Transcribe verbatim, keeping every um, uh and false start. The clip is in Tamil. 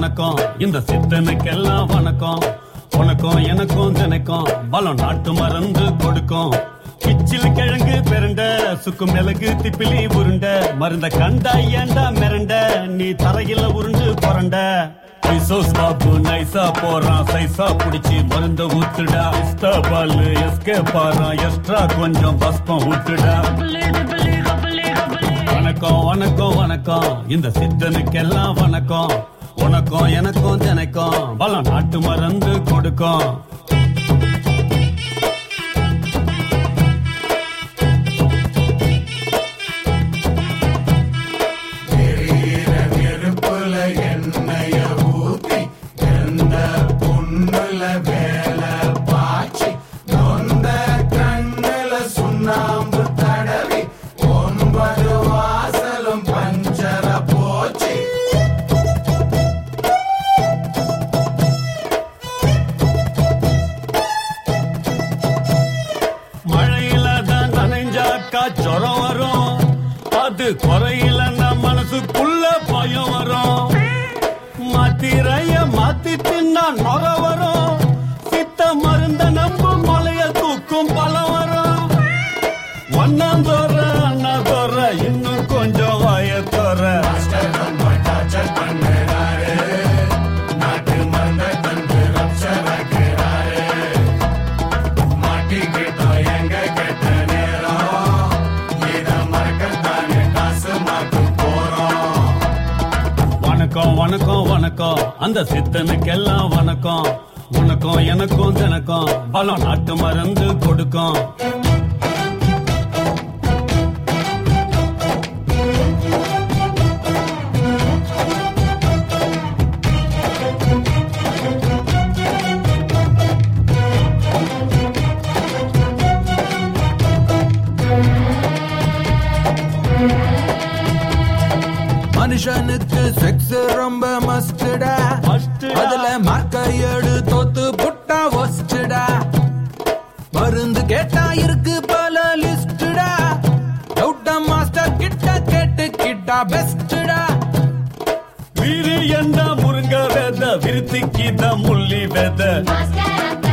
வணக்கம் இந்த சித்தனுக்கெல்லாம் வணக்கம். உனக்கும் எனக்கும் தினைக்கும் பலம் நாட்டு மருந்து கொடுக்கும். கிச்சில் கிழங்கு பெருண்ட சுக்கு மிளகு திப்பிலி உருண்ட மருந்த கண்டா ஏண்டா மிரண்ட நீ தரையில உருண்டு புரண்ட. பாபு நைசா போறான் சைசா புடிச்சு மருந்த ஊத்துடா. இஸ்தாபால் எஸ்கே பாறான் எக்ஸ்ட்ரா கொஞ்சம் பஸ்பம் ஊத்துடா. வணக்கம் வணக்கம் வணக்கம் இந்த சித்தனுக்கெல்லாம் வணக்கம். உனக்கும் எனக்கும் தினைக்கும் பலம் நாட்டு மருந்து கொடுக்கும். ஜொரம் வரும் அது குறையில மனசுக்குள்ள பயம் வரும். மாத்திரைய மாத்தி தின்னா நொற வரும். சித்த மருந்த நம்பு மலைய தூக்கும் பலம் வரும். ஒன்னாம் தோற அண்ணா தோற இன்னும் கொஞ்சம் வாய தோற. வணக்கம் வணக்கம் வணக்கம் அந்த சித்தனுக்கெல்லாம் வணக்கம். உனக்கும் எனக்கும் தினக்கும் பலம் நாட்டு மருந்து கொடுக்கும். மனுஷனுக்கு செக்ஸ் ரொம்ப மஸ்டா. அதுல மார்க்க ஏடு தோத்து புட்டா ஒஸ்டா. மருந்து கேட்டா இருக்கு பல லிஸ்டா. டவுட்டா மாஸ்டர் கிட்ட கேட்டு கிட்டா பெஸ்டா. வீரி என்ற முருங்க வேத விருத்திக்கு தான் முள்ளி வேத.